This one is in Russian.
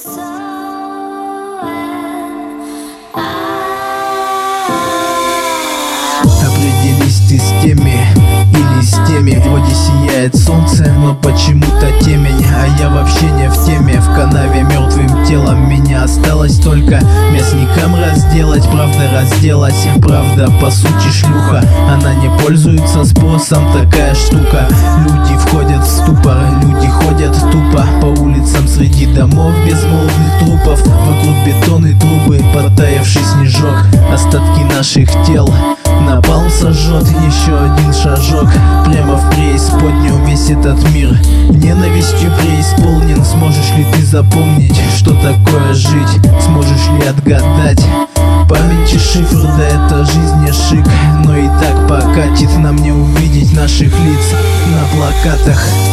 Определись ты с теми или с теми. Вроде сияет солнце, но почему-то темень. А я вообще не в теме. В канаве мертвым телом меня осталось только мясникам разделать. Правда разделать, правда по сути шлюха. Она не пользуется спросом, такая штука. Люди входят в ступор, люди ходят тупо по улицам среди домов безмолвных трупов. Вокруг бетон и трубы, подтаявший снежок. Остатки наших тел напалм сожжет. Еще один шажок прямо в преисподнюю. Весь этот мир ненавистью преисполнен. Сможешь ли ты запомнить, что такое жить? Сможешь ли отгадать памяти шифр? Да это жизнь не шик, но и так покатит нам не увидеть наших лиц на плакатах.